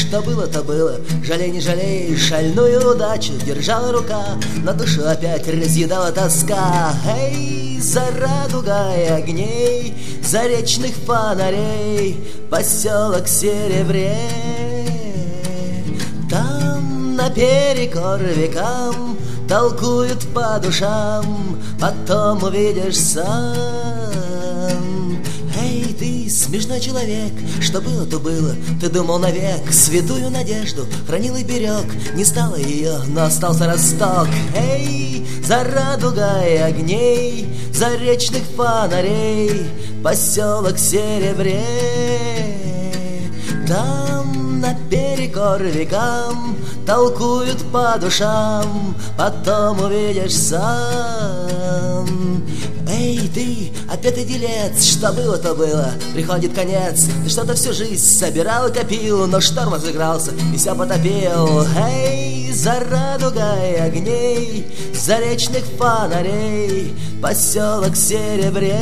что было, то было. Жалей, не жалей, шальную удачу держала рука, на душу опять разъедала тоска. Эй, за радугой огней, заречных фонарей, поселок Серебре. Там наперекор векам толкуют по душам, потом увидишь сам. Эй, ты, смешной человек, что было, то было. Ты думал навек, святую надежду хранил и берег. Не стало ее, но остался росток. Эй, за радугой огней, заречных фонарей, поселок Серебре. Там наперекор векам толкуют по душам, потом увидишь сам. Эй, ты, опять делец, что было, то было. Приходит конец, ты что-то всю жизнь собирал и копил, но шторм разыгрался и все потопил. Эй, за радугой огней, заречных фонарей, поселок Серебре.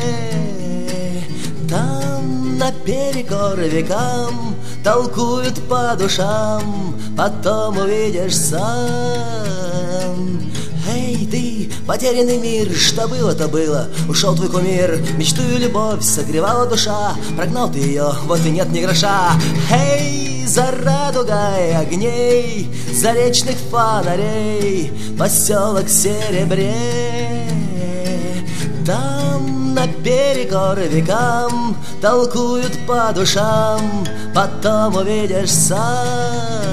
Там наперекор векам толкуют по душам, потом увидишь сам. Эй, ты, потерянный мир, что было, то было. Ушел твой кумир, мечту и любовь согревала душа, прогнал ты ее, вот и нет ни гроша. Эй, за радугой огней, заречных фонарей, поселок Серебре. Там наперекор векам толкуют по душам, потом увидишь сам.